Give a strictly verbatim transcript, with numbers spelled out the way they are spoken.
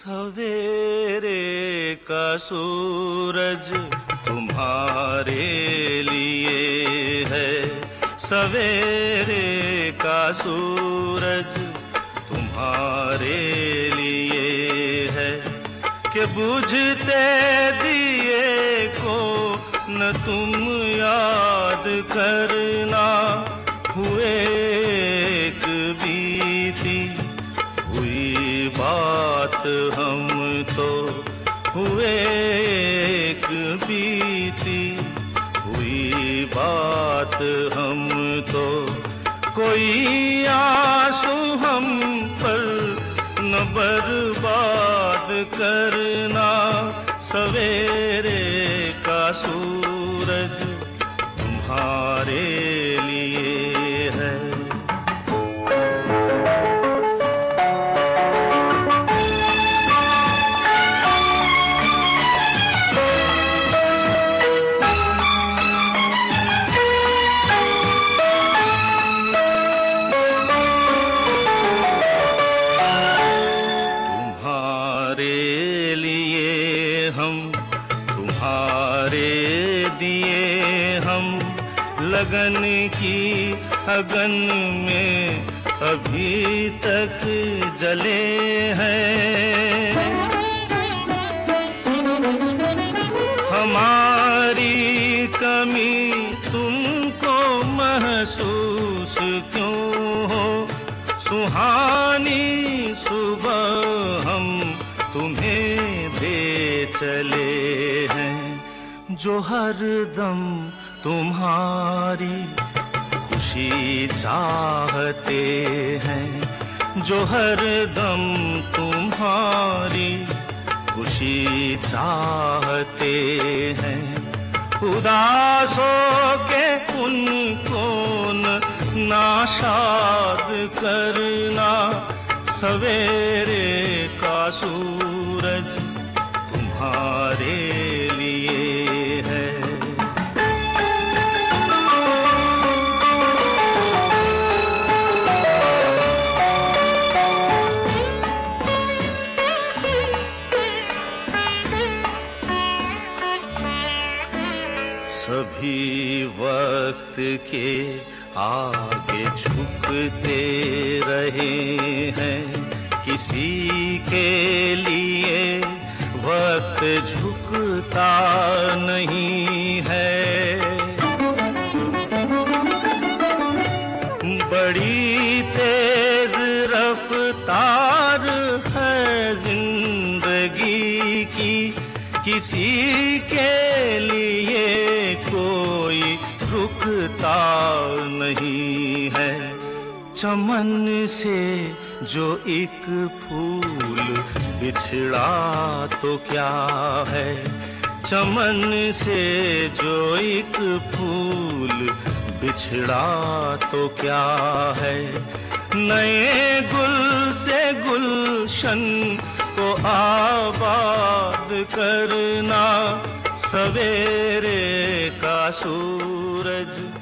सवेरे का सूरज तुम्हारे लिए है, सवेरे का सूरज तुम्हारे लिए है कि बुझते दिए को न तुम याद करना। हुए एक बीती हुई बात हम तो, हुए एक बीती हुई बात हम तो, कोई आंसू हम पर न बर्बाद करना। सवेरे का सूरज तुम्हारे लिए है। तुम्हारे दिए हम लगन की अगन में अभी तक जले हैं। हमारी कमी तुमको महसूस क्यों हो, सुहानी सुबह हम तुम्हें दे चले हैं। जो हरदम तुम्हारी खुशी चाहते हैं, जो हरदम तुम्हारी खुशी चाहते हैं, उदासों के उनको न नाशाद करना। सवेरे का सूरज तुम्हारे लिए है। सभी वक्त के आगे झुकते रहे हैं, किसी के लिए वक्त झुकता नहीं है। बड़ी तेज रफ्तार है जिंदगी की, किसी के लिए कोई रुकता नहीं है। चमन से जो एक फूल बिछड़ा तो क्या है, चमन से जो एक फूल बिछड़ा तो क्या है। नए गुल से गुलशन को आबाद करना। सवेरे का सूरज